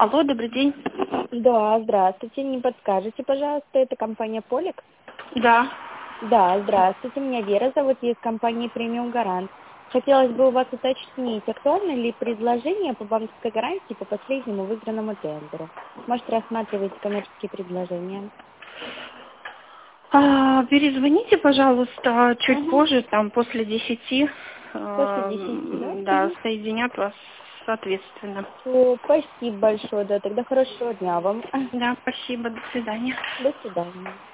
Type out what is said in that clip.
Алло, добрый день. Да, здравствуйте. Не подскажете, пожалуйста, это компания Полик? Да. Да, здравствуйте. Меня Вера зовут, я из компании Премиум Гарант. Хотелось бы у вас уточнить, актуально ли предложение по банковской гарантии по последнему выигранному тендеру? Может, рассматриваете коммерческие предложения? Перезвоните, пожалуйста, чуть Угу. позже, там, после 10. После 10, да? Да, Угу. соединят вас соответственно. Все, спасибо большое, да, тогда хорошего дня вам. Да, спасибо, до свидания. До свидания.